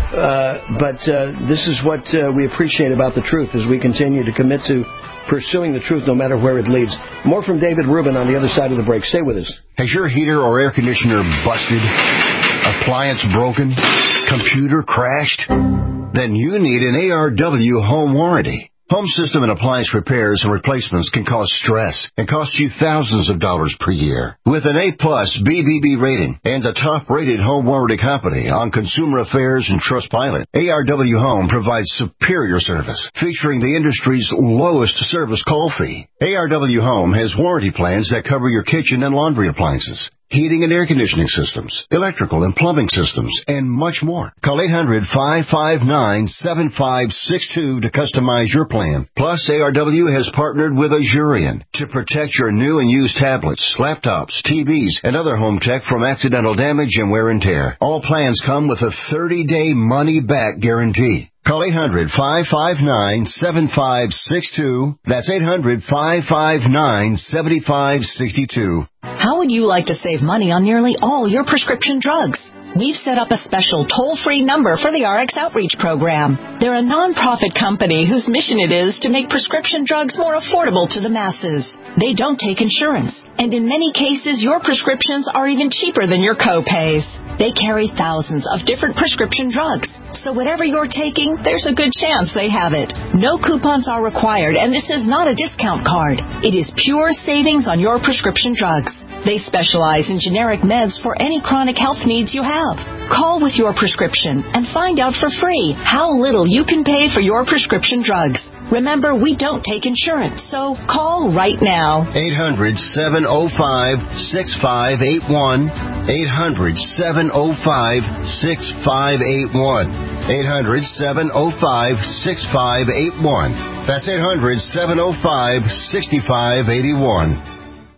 uh, but uh, this is what uh, we appreciate about the truth as we continue to commit to pursuing the truth no matter where it leads. More from David Rubin on the other side of the break. Stay with us. Has your heater or air conditioner busted? Appliance broken? Computer crashed? Then you need an A R W home warranty. Home system and appliance repairs and replacements can cause stress and cost you thousands of dollars per year. With an A-plus B B B rating and a top-rated home warranty company on Consumer Affairs and Trustpilot, A R W Home provides superior service, featuring the industry's lowest service call fee. A R W Home has warranty plans that cover your kitchen and laundry appliances, heating and air conditioning systems, electrical and plumbing systems, and much more. Call eight hundred, five five nine, seven five six two to customize your plan. Plus, A R W has partnered with Azurian to protect your new and used tablets, laptops, T Vs, and other home tech from accidental damage and wear and tear. All plans come with a thirty-day money-back guarantee. Call eight hundred, five five nine, seven five six two. That's eight hundred, five five nine, seven five six two. How would you like to save money on nearly all your prescription drugs? We've set up a special toll-free number for the R X Outreach Program. They're a non-profit company whose mission it is to make prescription drugs more affordable to the masses. They don't take insurance, and in many cases, your prescriptions are even cheaper than your co-pays. They carry thousands of different prescription drugs, so whatever you're taking, there's a good chance they have it. No coupons are required, and this is not a discount card. It is pure savings on your prescription drugs. They specialize in generic meds for any chronic health needs you have. Call with your prescription and find out for free how little you can pay for your prescription drugs. Remember, we don't take insurance, so call right now. eight hundred, seven oh five, six five eight one. eight hundred, seven oh five, six five eight one. eight hundred, seven oh five, six five eight one. That's eight hundred, seven oh five, six five eight one.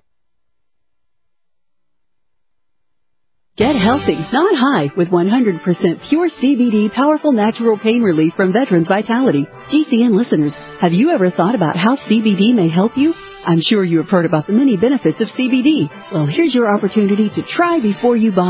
Get healthy, not high, with one hundred percent pure C B D powerful natural pain relief from Veterans Vitality. G C N listeners, have you ever thought about how C B D may help you? I'm sure you have heard about the many benefits of C B D. Well, here's your opportunity to try before you buy.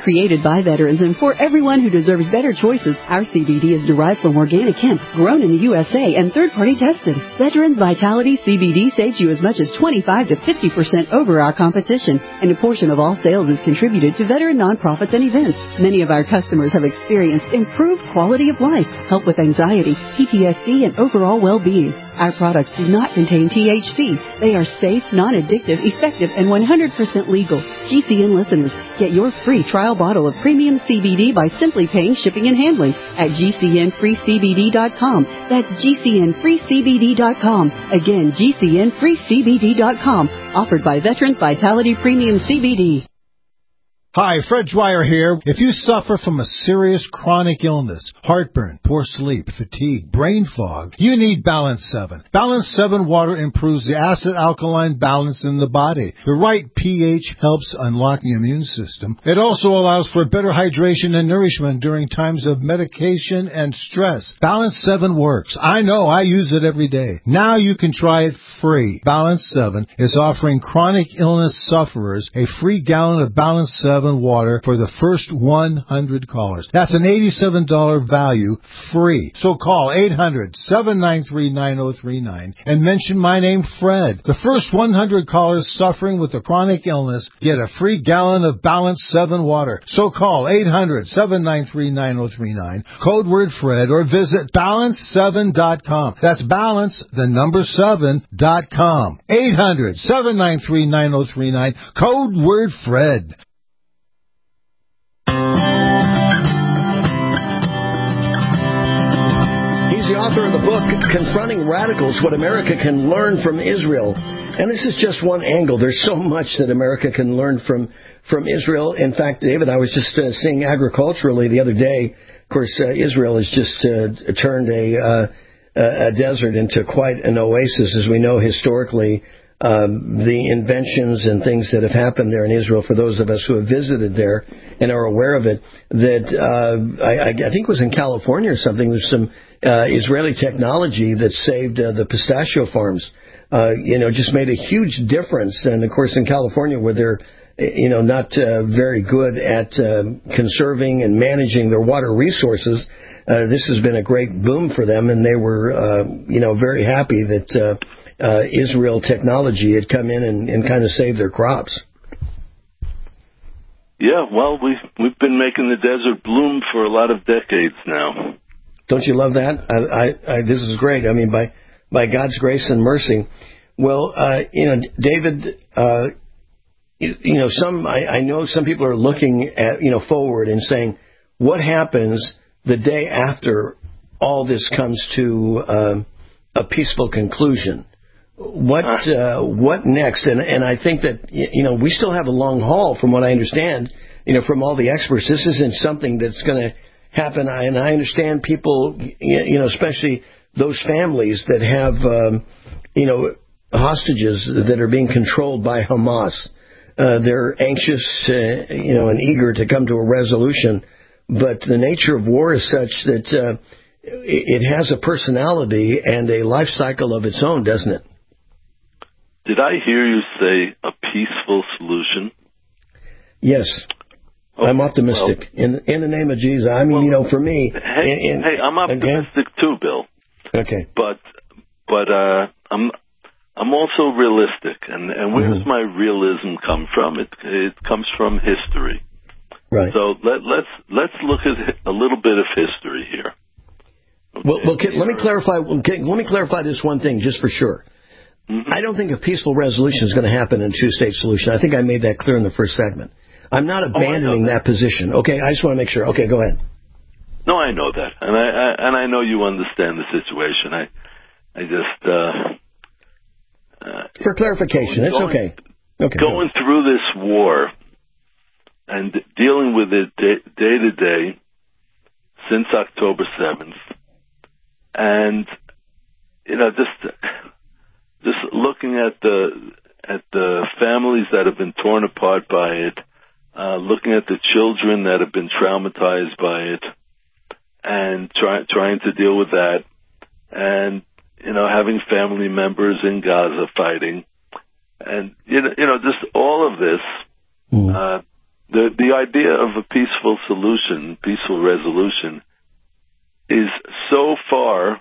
Created by veterans and for everyone who deserves better choices, our C B D is derived from organic hemp, grown in the U S A and third-party tested. Veterans Vitality C B D saves you as much as twenty-five to fifty percent over our competition, and a portion of all sales is contributed to veteran nonprofits and events. Many of our customers have experienced improved quality of life, help with anxiety, P T S D, and overall well-being. Our products do not contain T H C. They are safe, non-addictive, effective, and one hundred percent legal. G C N listeners, get your free trial bottle of premium C B D by simply paying shipping and handling at G C N free C B D dot com. That's G C N free C B D dot com. Again, G C N free C B D dot com. Offered by Veterans Vitality Premium C B D. Hi, Fred Dwyer here. If you suffer from a serious chronic illness, heartburn, poor sleep, fatigue, brain fog, you need Balance seven. Balance seven water improves the acid-alkaline balance in the body. The right pH helps unlock the immune system. It also allows for better hydration and nourishment during times of medication and stress. Balance seven works. I know, I use it every day. Now you can try it free. Balance seven is offering chronic illness sufferers a free gallon of Balance seven water for the first one hundred callers. That's an eighty-seven dollars value free. So call eight hundred, seven nine three, nine oh three nine and mention my name, Fred. The first one hundred callers suffering with a chronic illness get a free gallon of Balance seven water. So call eight hundred, seven nine three, nine oh three nine, code word Fred, or visit balance seven dot com. That's balance, the number seven dot com. eight hundred, seven nine three, nine oh three nine, code word Fred. He's the author of the book, Confronting Radicals, What America Can Learn from Israel. And this is just one angle. There's so much that America can learn from, from Israel. In fact, David, I was just uh, seeing agriculturally the other day. Of course, uh, Israel has just uh, turned a, uh, a desert into quite an oasis, as we know historically. Um, the inventions and things that have happened there in Israel, for those of us who have visited there and are aware of it, that uh, I, I think it was in California or something, there's some uh, Israeli technology that saved uh, the pistachio farms. Uh, you know, just made a huge difference. And, of course, in California, where they're, you know, not uh, very good at uh, conserving and managing their water resources, uh, this has been a great boom for them, and they were, uh, you know, very happy that uh, Uh, Israel technology had come in and, and kind of saved their crops. Yeah, well, we've, we've been making the desert bloom for a lot of decades now. Don't you love that? I, I, I, this is great. I mean, by by God's grace and mercy. Well, uh, you know, David, uh, you, you know, some I, I know some people are looking at, you know, forward and saying, what happens the day after all this comes to um, a peaceful conclusion? What uh, what next? And and I think that, you know, we still have a long haul, from what I understand, you know, from all the experts. This isn't something that's going to happen. And I understand people, you know, especially those families that have, um, you know, hostages that are being controlled by Hamas. Uh, they're anxious, uh, you know, and eager to come to a resolution. But the nature of war is such that uh, it has a personality and a life cycle of its own, doesn't it? Did I hear you say a peaceful solution? Yes. Okay. I'm optimistic. Well, in in the name of Jesus. I mean, well, you know, for me... Hey, in, in, hey I'm optimistic again? too, Bill. Okay. But but uh, I'm I'm also realistic. And, and where mm-hmm. does my realism come from? It it comes from history. Right. So let, let's let's look at a little bit of history here. Okay. Well, well can, let me clarify. Can, let me clarify this one thing just for sure. Mm-hmm. I don't think a peaceful resolution is going to happen in a two-state solution. I think I made that clear in the first segment. I'm not abandoning oh, that. that position. Okay, I just want to make sure. Okay, go ahead. No, I know that, and I, I and I know you understand the situation. I I just uh, uh, for clarification, going, it's okay. Okay. Going go. through this war and dealing with it day, day to day since October seventh, and you know just. Just looking at the at the families that have been torn apart by it, uh, looking at the children that have been traumatized by it, and try, trying to deal with that, and you know having family members in Gaza fighting, and you know, you know just all of this mm. uh, the the idea of a peaceful solution, peaceful resolution, is so far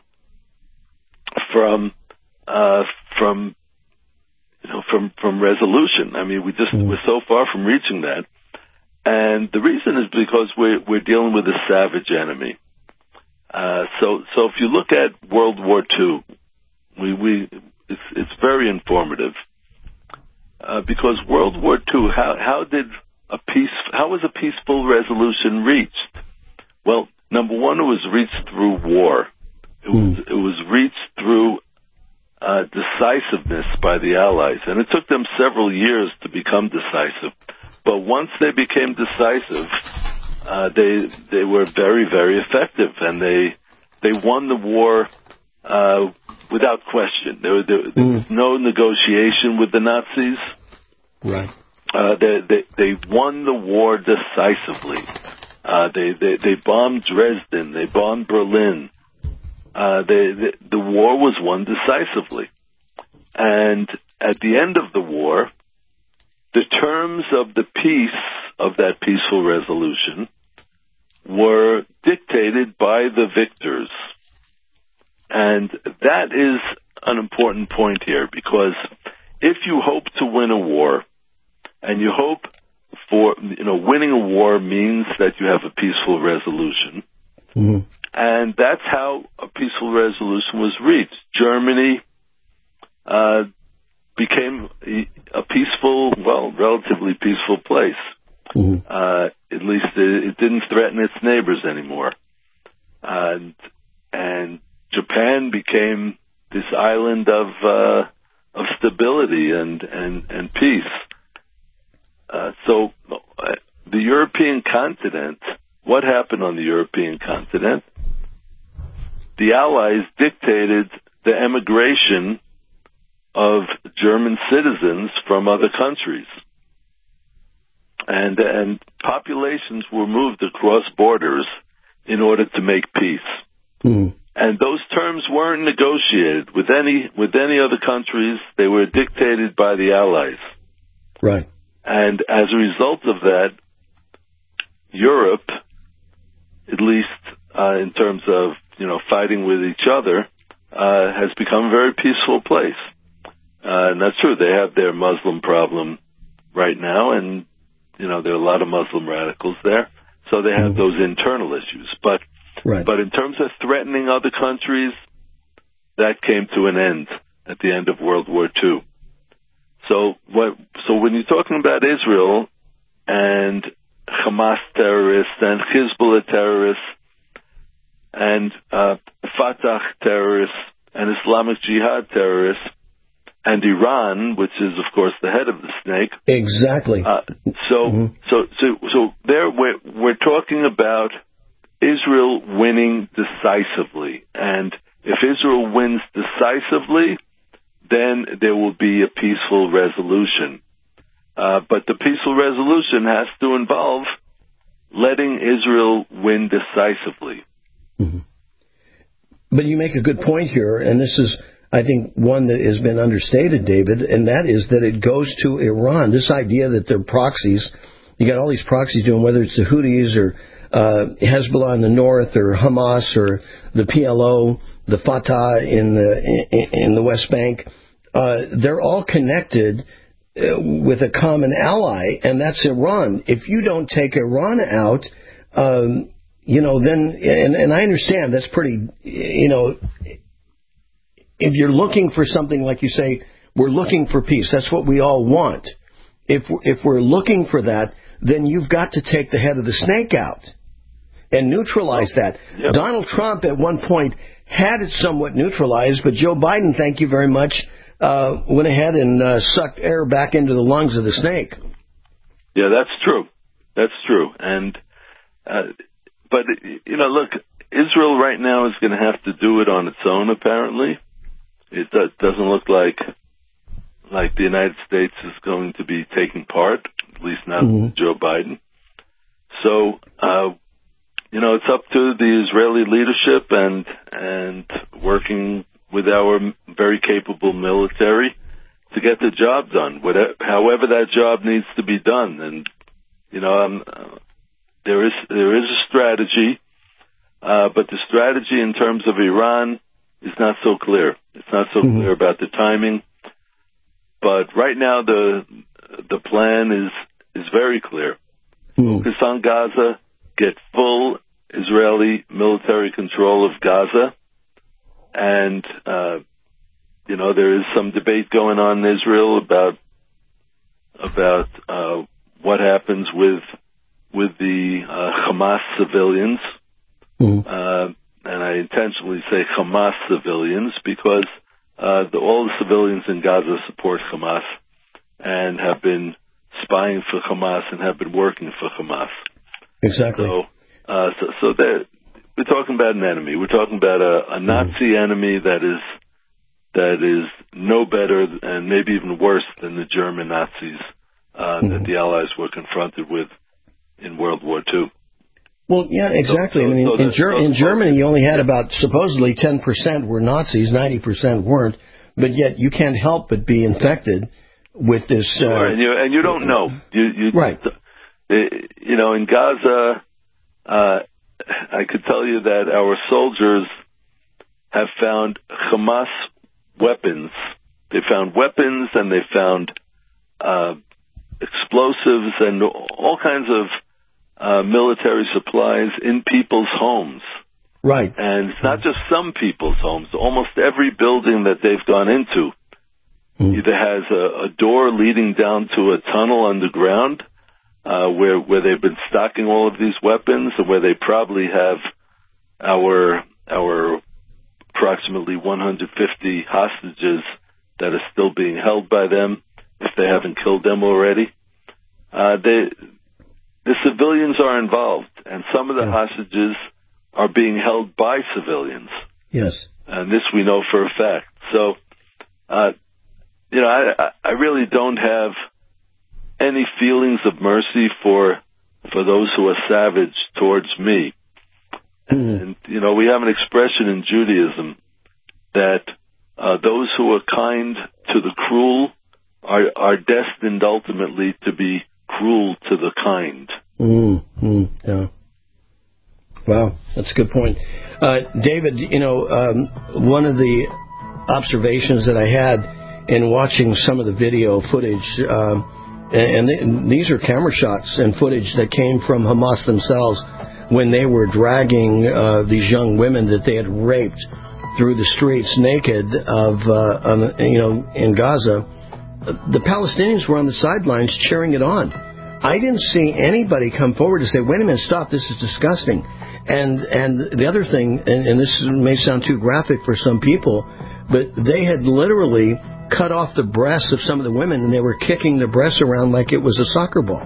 from uh, from you know from from resolution. I mean, we just mm. we're so far from reaching that, and the reason is because we're we're dealing with a savage enemy. Uh, so so if you look at World War Two, we we it's it's very informative uh, because World War Two, how how did a peace how was a peaceful resolution reached? Well, number one, it was reached through war. It was it was reached through uh, decisiveness by the Allies, and it took them several years to become decisive. But once they became decisive, uh, they they were very very effective, and they they won the war uh, without question. There, there, there was no negotiation with the Nazis. Right. Uh, they, they they won the war decisively. Uh, they, they they bombed Dresden. They bombed Berlin. Uh, they, they, the war was won decisively. And at the end of the war, the terms of the peace, of that peaceful resolution, were dictated by the victors. And that is an important point here, because if you hope to win a war, and you hope for, you know, winning a war means that you have a peaceful resolution. Mm-hmm. And that's how a peaceful resolution was reached. Germany uh, became a peaceful, well, relatively peaceful place. Mm-hmm. Uh, at least it, it didn't threaten its neighbors anymore. And, and Japan became this island of uh, of stability and, and, and peace. Uh, so uh, the European continent, what happened on the European continent? The Allies dictated the emigration of German citizens from other countries. And, and populations were moved across borders in order to make peace. Mm. And those terms weren't negotiated with any, with any other countries. They were dictated by the Allies. Right. And as a result of that, Europe, at least uh, in terms of, you know, fighting with each other, uh, has become a very peaceful place. Uh, and that's true. They have their Muslim problem right now, and, you know, there are a lot of Muslim radicals there. So they have mm-hmm. those internal issues. But, right. but in terms of threatening other countries, that came to an end at the end of World War Two. So what? So when you're talking about Israel and Hamas terrorists and Hezbollah terrorists and uh, Fatah terrorists and Islamic Jihad terrorists and Iran, which is of course the head of the snake. Exactly. Uh, so, mm-hmm. so, so, so there we're we're talking about Israel winning decisively, and if Israel wins decisively, then there will be a peaceful resolution. Uh, but the peaceful resolution has to involve letting Israel win decisively. Mm-hmm. But you make a good point here, and this is, I think, one that has been understated, David, and that is that it goes to Iran. This idea that they're proxies, you got all these proxies doing, whether it's the Houthis or uh, Hezbollah in the north or Hamas or the P L O, the Fatah in the in, in the West Bank. Uh, they're all connected uh, with a common ally, and that's Iran. If you don't take Iran out, um, you know, then, and, and I understand that's pretty, you know, if you're looking for something like you say, we're looking for peace. That's what we all want. If if we're looking for that, then you've got to take the head of the snake out and neutralize that. Yep. Donald Trump at one point had it somewhat neutralized, but Joe Biden, thank you very much, uh, went ahead and uh, sucked air back into the lungs of the snake. Yeah, that's true. That's true. And, uh, but, you know, look, Israel right now is going to have to do it on its own, apparently. It do- doesn't look like like the United States is going to be taking part, at least not mm-hmm. Joe Biden. So, uh, you know, it's up to the Israeli leadership and and working with our very capable military to get the job done, whatever, however that job needs to be done. And, you know, um, uh, there is there is a strategy, uh, but the strategy in terms of Iran is not so clear. It's not so mm-hmm. clear about the timing. But right now, the the plan is is very clear. Mm. Focus on Gaza, get full Israeli military control of Gaza, and uh, you know there is some debate going on in Israel about about uh, what happens with with the uh, Hamas civilians, mm. uh, and I intentionally say Hamas civilians because uh, the, all the civilians in Gaza support Hamas and have been spying for Hamas and have been working for Hamas. Exactly. So, uh, so, so that we're talking about an enemy. We're talking about a, a Nazi mm. enemy that is that is no better and maybe even worse than the German Nazis uh, mm. that the Allies were confronted with in World War Two. Well, yeah, exactly. So, so, I mean, so in, Ger- so in Germany, you only had about supposedly ten percent were Nazis, ninety percent weren't, but yet you can't help but be infected with this. Uh, sure, and you and you don't know. You, you right. You know, in Gaza, uh, I could tell you that our soldiers have found Hamas weapons. They found weapons and they found uh, explosives and all kinds of uh, military supplies in people's homes. Right. And it's not just some people's homes. Almost every building that they've gone into mm. either has a, a door leading down to a tunnel underground uh, where where they've been stocking all of these weapons, and where they probably have our our approximately one hundred fifty hostages that are still being held by them, if they haven't killed them already. Uh, they, the civilians are involved, and some of the yeah. hostages are being held by civilians. Yes. And this we know for a fact. So, uh, you know, I, I really don't have any feelings of mercy for for those who are savage towards me. Mm. And, you know, we have an expression in Judaism that uh, those who are kind to the cruel are, are destined ultimately to be cruel to the kind. Mm, mm, yeah. Wow, that's a good point. Uh, David, you know, um, one of the observations that I had in watching some of the video footage, um, and, and these are camera shots and footage that came from Hamas themselves when they were dragging uh, these young women that they had raped through the streets naked of, uh, um, you know, in Gaza. The Palestinians were on the sidelines cheering it on. I didn't see anybody come forward to say, wait a minute, stop, this is disgusting. And and the other thing, and, and this may sound too graphic for some people, but they had literally cut off the breasts of some of the women, and they were kicking the breasts around like it was a soccer ball.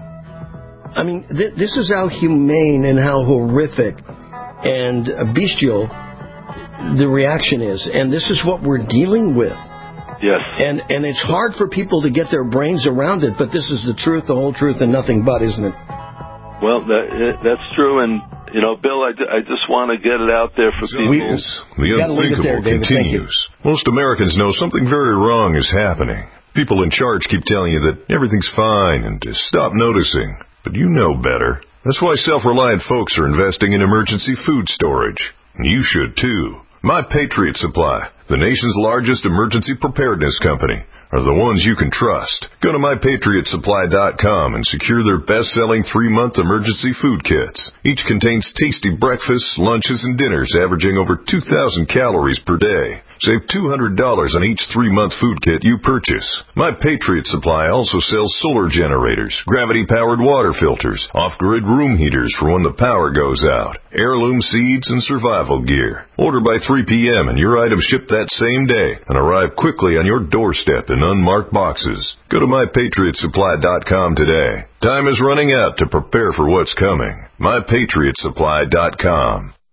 I mean, th- this is how humane and how horrific and bestial the reaction is. And this is what we're dealing with. Yes. And and it's hard for people to get their brains around it, but this is the truth, the whole truth, and nothing but, isn't it? Well, that, that's true. And, you know, Bill, I, I just want to get it out there for people. We, the unthinkable there, continues. Most Americans know something very wrong is happening. People in charge keep telling you that everything's fine and to stop noticing. But you know better. That's why self-reliant folks are investing in emergency food storage. And you should, too. My Patriot Supply, the nation's largest emergency preparedness company, are the ones you can trust. Go to my patriot supply dot com and secure their best-selling three-month emergency food kits. Each contains tasty breakfasts, lunches, and dinners averaging over two thousand calories per day. Save two hundred dollars on each three-month food kit you purchase. My Patriot Supply also sells solar generators, gravity-powered water filters, off-grid room heaters for when the power goes out, heirloom seeds, and survival gear. Order by three p.m. and your items ship that same day and arrive quickly on your doorstep in unmarked boxes. Go to my patriot supply dot com today. Time is running out to prepare for what's coming. my patriot supply dot com.